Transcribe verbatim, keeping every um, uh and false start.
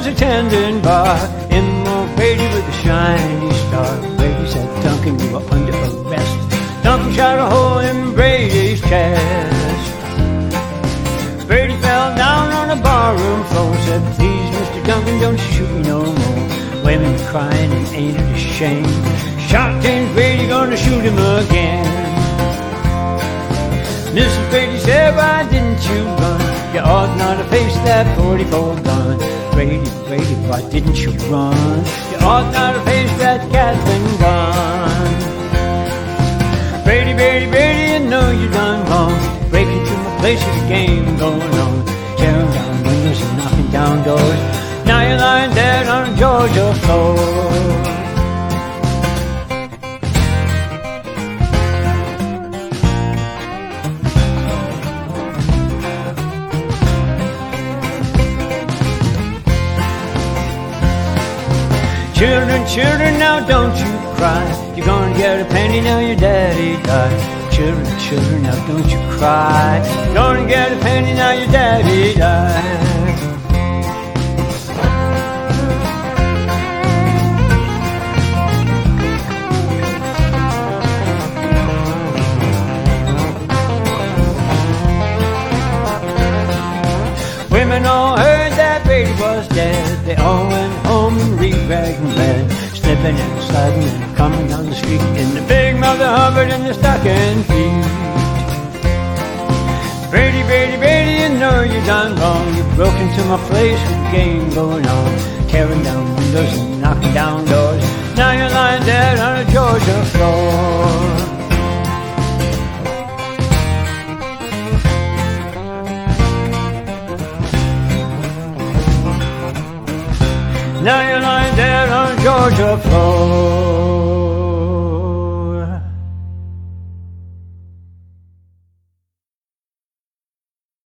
was attending bar in Mount Brady with a shiny star. Brady said, Duncan, you are under arrest. Duncan shot a hole in Brady's chest. Brady fell down on the barroom floor, said, please, Mister Duncan, don't shoot me no more. Women crying and ain't it a shame? Shot James Brady, gonna shoot him again. Missus Brady said, why didn't you run? You ought not to face that forty-four gun. Brady, Brady, why didn't you run? You ought not to face that Gatling gun. Brady, Brady, Brady, you know you done wrong. Breaking into my place, there's a game going on. Tearing down windows and knocking down doors. Now you're lying dead on the Georgia floor. Children, children, now don't you cry. You're gonna get a penny now your daddy died. Children, children, now don't you cry. You're gonna get a penny now your daddy died. Women all heard that Brady was dead. They all went home and re-ragged in bed, slipping and sliding and coming down the street in the big Mother Hubbard in the stocking feet. Brady, Brady, Brady, you know you done wrong. You broke into my place with the game going on, tearing down windows and knocking down doors. Now you're lying dead on a Georgia floor. Now you're lying dead on a Georgia floor.